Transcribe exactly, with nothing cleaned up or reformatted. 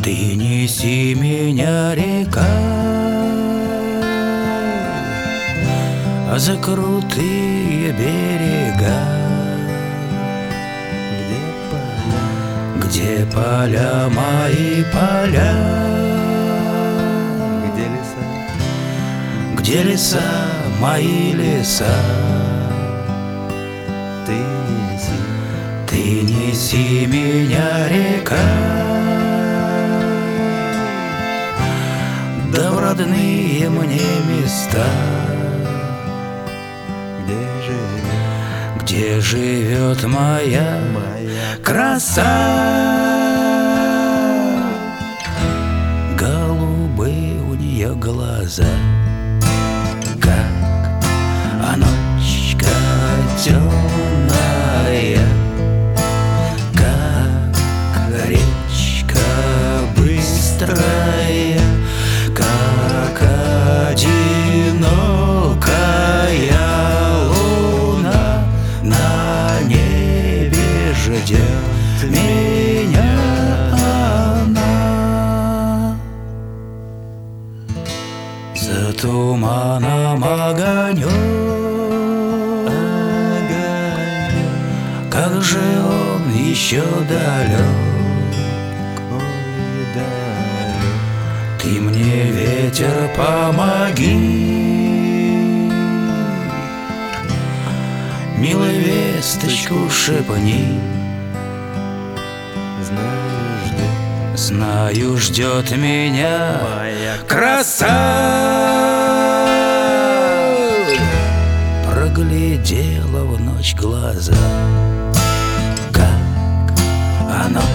Ты неси меня, река, за крутые берега, где поля мои поля, где леса, где леса мои леса. ты неси, Ты неси меня, река, да в родные мне места, где живет где живет моя моя краса. Голубые у нее глаза, как а ночка темная, как речка быстрая, как одинокая луна на небе ждет меня она. За туманом огонек, как же он еще далек. ой, далек. Ты мне, ветер, помоги, милой весточку шепни. Знаю, ждет Знаю, ждет меня моя краса. Проглядела в ночь глаза, как оно